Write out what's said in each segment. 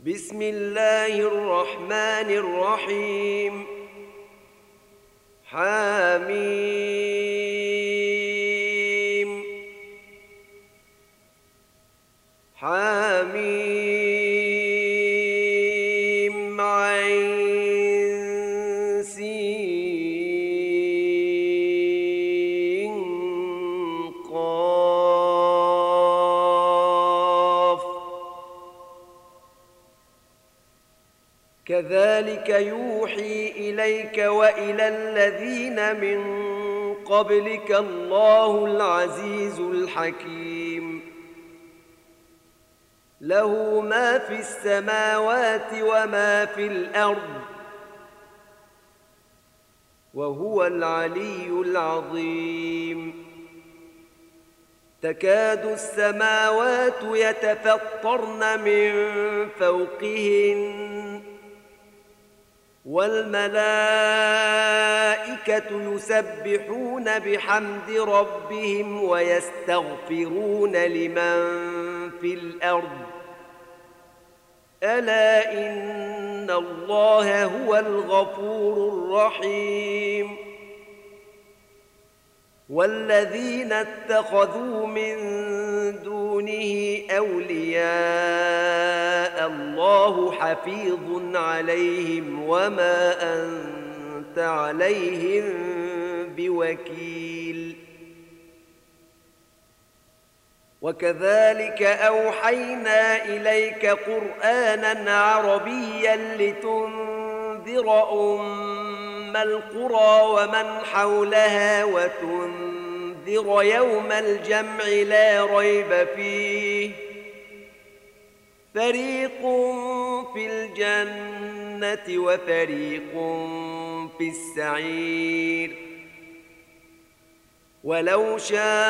بسم الله الرحمن الرحيم حميم حميم عين سين قاف كذلك يوحي إليك وإلى الذين من قبلك الله العزيز الحكيم له ما في السماوات وما في الأرض وهو العلي العظيم تكاد السماوات يتفطرن من فوقهن والملائكة يسبحون بحمد ربهم ويستغفرون لمن في الأرض ألا إن الله هو الغفور الرحيم والذين اتخذوا من دونه أولياء الله حفيظ عليهم وما أنت عليهم بوكيل وكذلك أوحينا إليك قرآنا عربيا لتنذر أم القرى ومن حولها وتنذر يوم الجمع لا ريب فيه فريق في الجنة وفريق في السعير ولو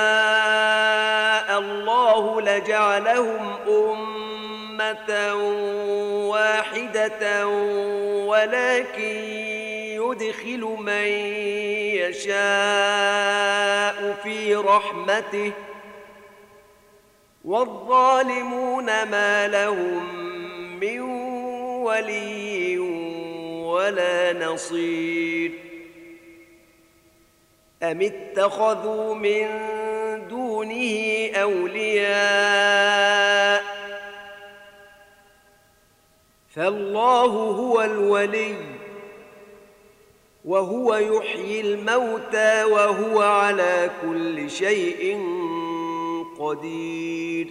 شاء الله لجعلهم أمة واحدة ولكن يدخل من يشاء في رحمته والظالمون ما لهم من ولي ولا نصير أم اتخذوا من دونه أولياء فالله هو الولي وهو يحيي الموتى وهو على كل شيء قدير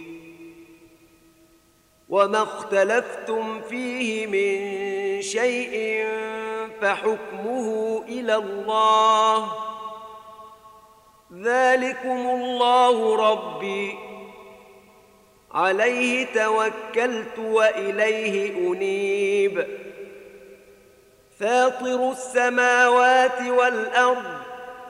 وما اختلفتم فيه من شيء فحكمه إلى الله ذلكم الله ربي عليه توكلت وإليه أنيب فاطر السماوات والأرض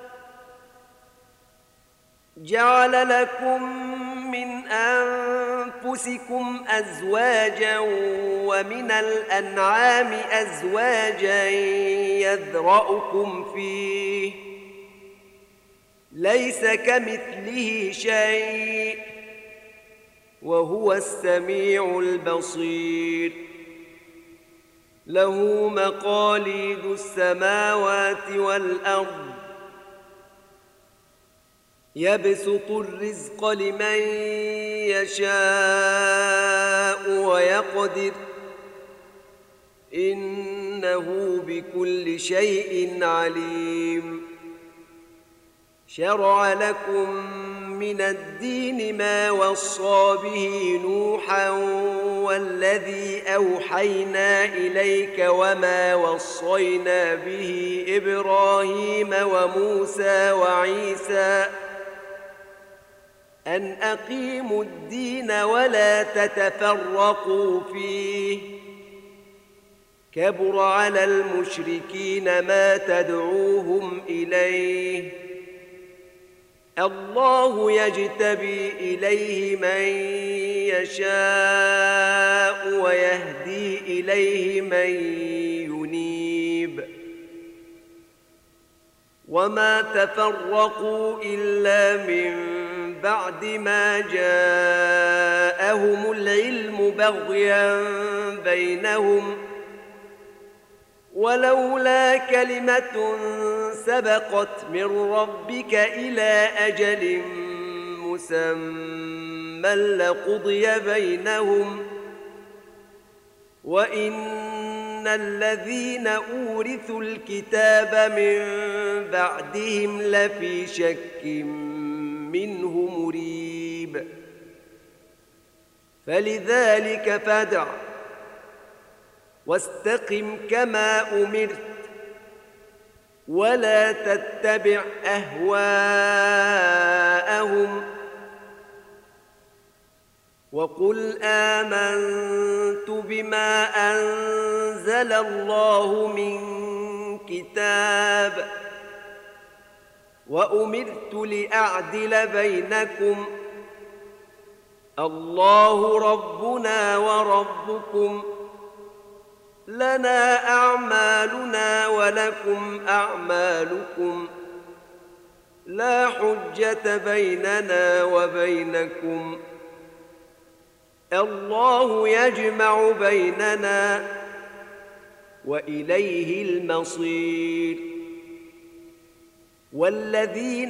جعل لكم من أنفسكم أزواجا ومن الأنعام أزواجا يذرأكم فيه ليس كمثله شيء وهو السميع البصير له مقاليد السماوات والأرض يبسط الرزق لمن يشاء ويقدر إنه بكل شيء عليم شرع لكم من الدين ما وصى به نوحا والذي أوحينا إليك وما وصينا به إبراهيم وموسى وعيسى أن أقيموا الدين ولا تتفرقوا فيه كبر على المشركين ما تدعوهم إليه الله يجتبي إليه من يشاء ويهدي إليه من ينيب وما تفرقوا إلا من بعد ما جاءهم العلم بغيا بينهم ولولا كلمة سبقت من ربك إلى أجل مسمى لقضي بينهم وإن الذين أورثوا الكتاب من بعدهم لفي شك منه مريب فلذلك فادع واستقم كما أمرت ولا تتبع أهواءهم وقل آمنت بما أنزل الله من كتاب وأمرت لأعدل بينكم الله ربنا وربكم لنا أعمالنا ولكم أعمالكم لا حجة بيننا وبينكم الله يجمع بيننا وإليه المصير والذين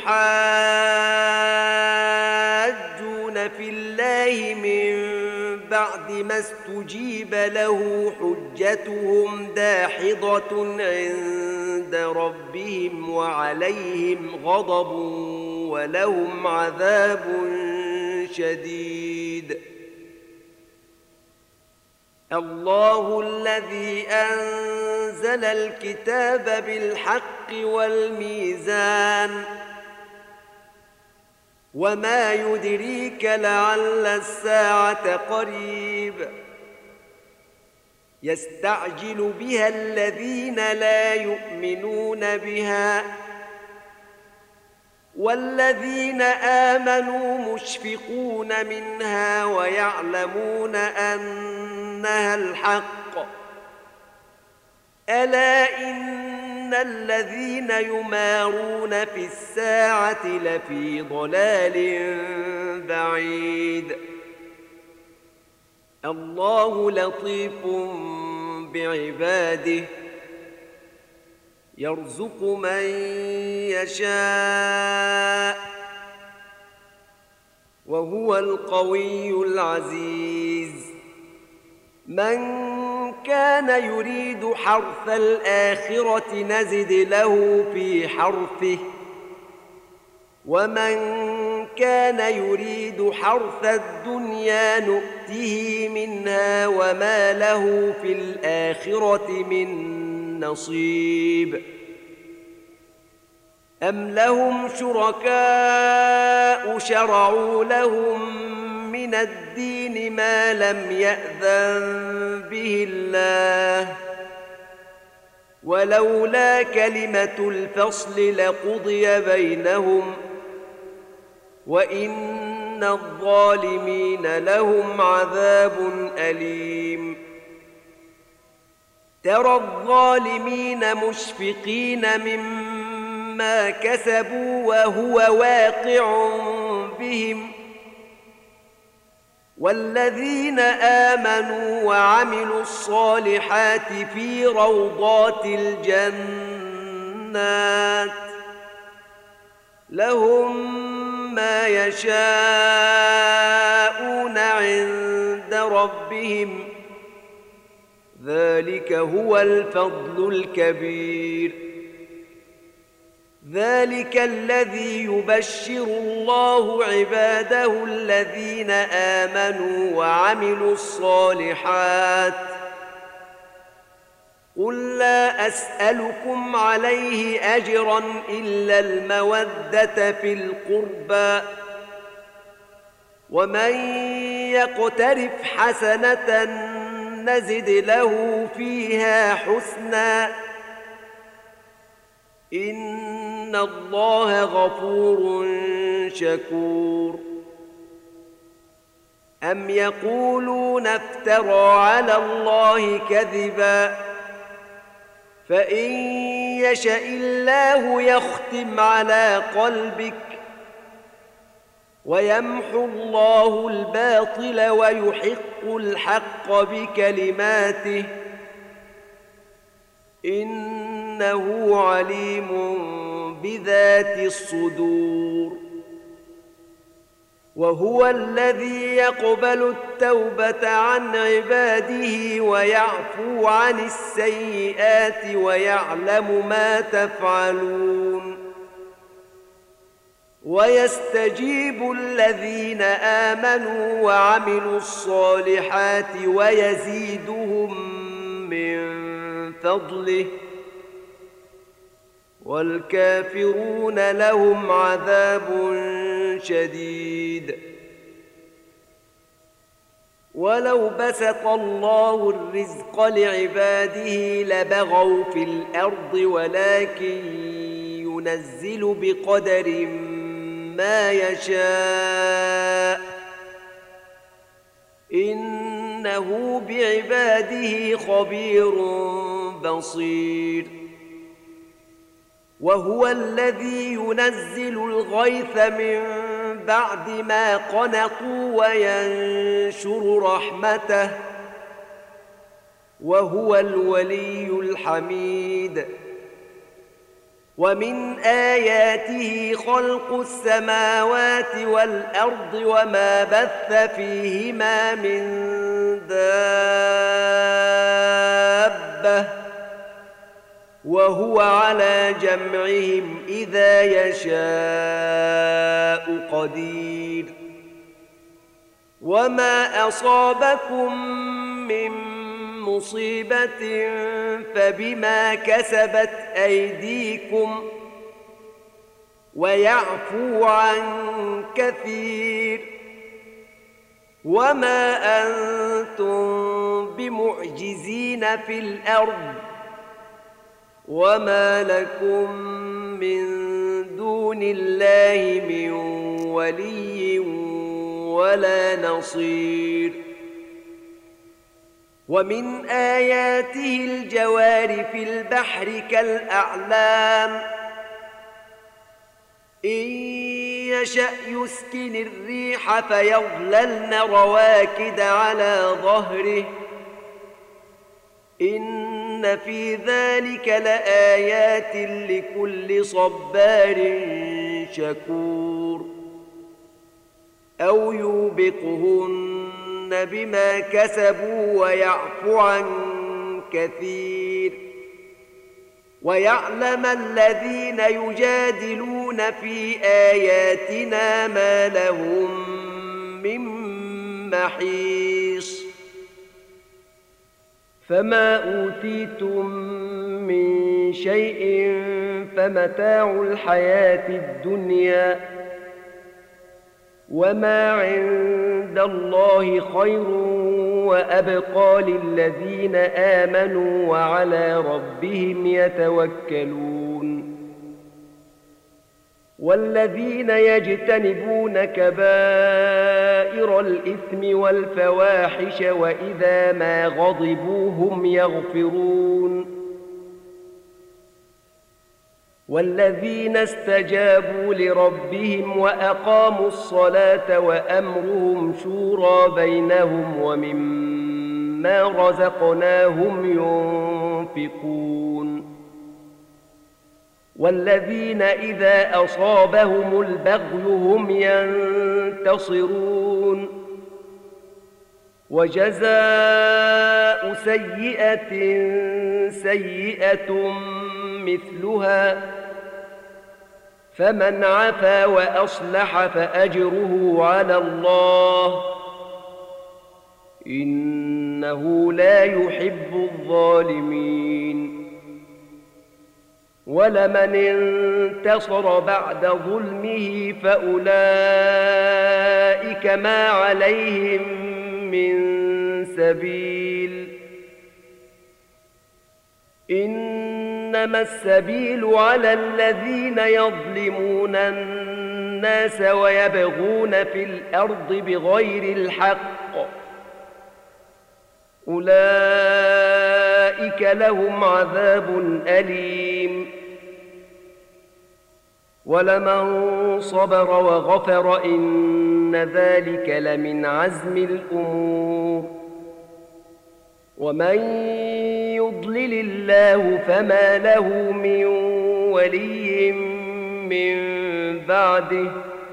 يحاجون في الله من بعد ما استجيب له حجتهم داحضة عند ربهم وعليهم غضب ولهم عذاب شديد الله الذي أنزل الكتاب بالحق والميزان وما يدريك لعل الساعة قريب يستعجل بها الذين لا يؤمنون بها والذين آمنوا مشفقون منها ويعلمون أنها الحق ألا إن الذين يمارون في الساعة لفي ضلال بعيد الله لطيف بعباده يرزق من يشاء وهو القوي العزيز من كان يريد حرث الآخرة نزد له في حرثه ومن كان يريد حرث الدنيا نؤته منها وما له في الآخرة من نصيب أم لهم شركاء شرعوا لهم من الدين ما لم يأذن به الله ولولا كلمة الفصل لقضي بينهم وإن الظالمين لهم عذاب أليم ترى الظالمين مشفقين مما كسبوا وهو واقع بهم والذين آمنوا وعملوا الصالحات في روضات الجنات لهم ما يشاءون عند ربهم ذلك هو الفضل الكبير ذلك الذي يبشر الله عباده الذين آمنوا وعملوا الصالحات قل لا أسألكم عليه أجرا إلا المودة في القربى ومن يقترف حسنة نزد له فيها حسنا إن الله غفور شكور أم يقولون افترى على الله كذبا فإن يشأ الله يختم على قلبك ويمحو الله الباطل ويحق الحق بكلماته إنه عليم بذات الصدور وهو الذي يقبل التوبة عن عباده ويعفو عن السيئات ويعلم ما تفعلون ويستجيب الذين آمنوا وعملوا الصالحات ويزيدهم من فضله والكافرون لهم عذاب شديد ولو بسط الله الرزق لعباده لبغوا في الأرض ولكن ينزل بقدر ما يشاء إنه بعباده خبير بصير وهو الذي ينزل الغيث من بعد ما قنطوا وينشر رحمته وهو الولي الحميد ومن آياته خلق السماوات والأرض وما بث فيهما من دابة وهو على جمعهم إذا يشاء قدير وما أصابكم من مصيبة فبما كسبت أيديكم ويعفو عن كثير وما أنتم بمعجزين في الأرض وما لكم من دون الله من ولي ولا نصير ومن آياته الجوار في البحر كالأعلام إن يشأ يسكن الريح فيظللن رواكد على ظهره إن في ذلك لآيات لكل صبار شكور أو يوبقهن بما كسبوا ويعفو عن كثير ويعلم الذين يجادلون في آياتنا ما لهم من محيص فما أوتيتم من شيء فمتاع الحياة الدنيا وما عند الله خير وأبقى للذين آمنوا وعلى ربهم يتوكلون والذين يجتنبون كبائر الإثم والفواحش وإذا ما غضبوا هم يغفرون والذين استجابوا لربهم وأقاموا الصلاة وأمرهم شورى بينهم ومما رزقناهم ينفقون والذين إذا أصابهم البغي هم ينتصرون وجزاء سيئة سيئة مثلها فمن عفا وأصلح فأجره على الله إنه لا يحب الظالمين ولمن انتصر بعد ظلمه فأولئك ما عليهم من سبيل إنما السبيل على الذين يظلمون الناس ويبغون في الأرض بغير الحق أولئك لهم عذاب أليم ولمن صبر وغفر إن ذلك لمن عزم الأمور ومن يضلل الله فما له من ولي من بعده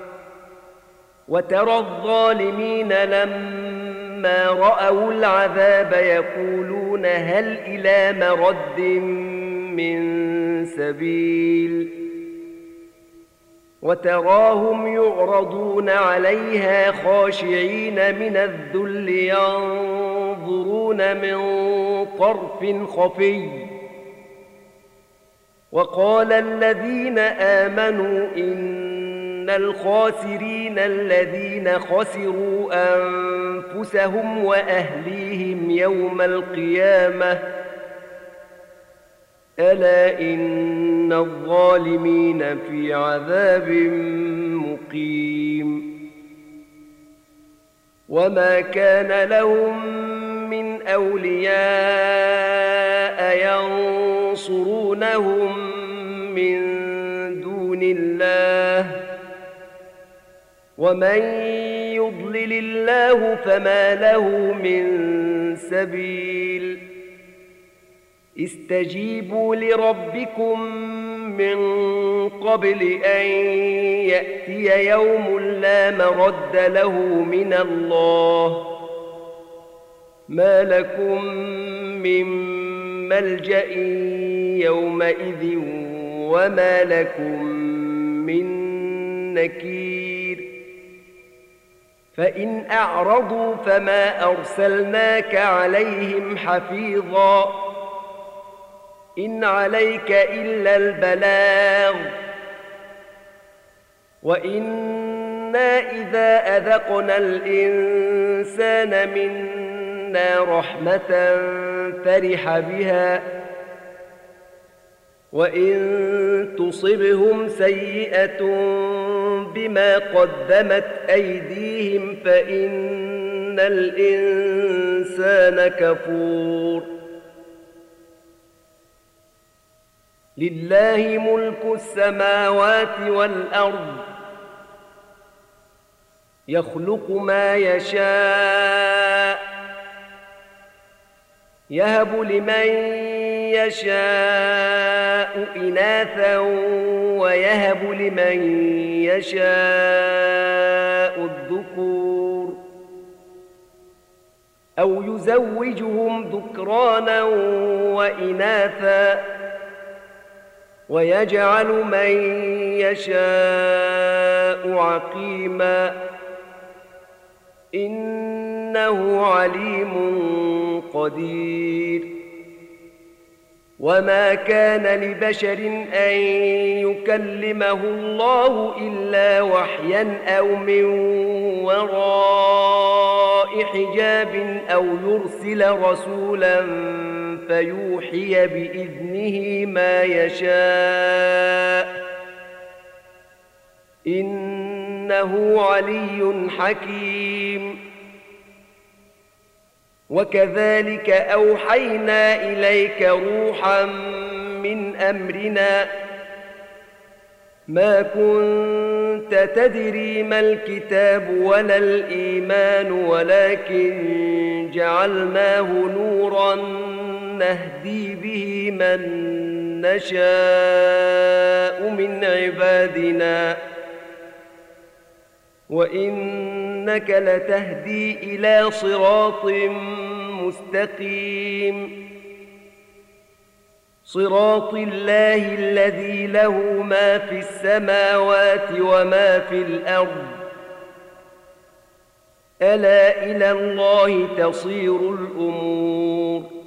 وترى الظالمين لما رأوا العذاب يقولون هل إلى مرد من سبيل وتراهم يعرضون عليها خاشعين من الذل ينظرون من طرف خفي وقال الذين آمنوا إن الخاسرين الذين خسروا أنفسهم وأهليهم يوم القيامة ألا إن الظالمين في عذاب مقيم وما كان لهم من أولياء ينصرونهم من دون الله ومن يضلل الله فما له من سبيل استجيبوا لربكم من قبل أن يأتي يوم لا مرد له من الله ما لكم من ملجأ يومئذ وما لكم من نكير فإن أعرضوا فما أرسلناك عليهم حفيظا إن عليك إلا البلاغ وإنا إذا أذقنا الإنسان منا رحمة فرح بها وإن تصبهم سيئة بما قدمت أيديهم فإن الإنسان كفور لله ملك السماوات والأرض يخلق ما يشاء يهب لمن يشاء إناثا ويهب لمن يشاء الذكور أو يزوجهم ذكرانا وإناثا ويجعل من يشاء عقيما إنه عليم قدير وما كان لبشر أن يكلمه الله إلا وحيا أو من وراء حجاب أو يرسل رسولا فيوحي بإذنه ما يشاء إنه علي حكيم وكذلك أوحينا إليك روحا من أمرنا ما كنت تدري ما الكتاب ولا الإيمان ولكن جعلناه نورا نهدي به من نشاء من عبادنا وإنك لتهدي إلى صراط مستقيم صراط الله الذي له ما في السماوات وما في الأرض ألا إلى الله تصير الأمور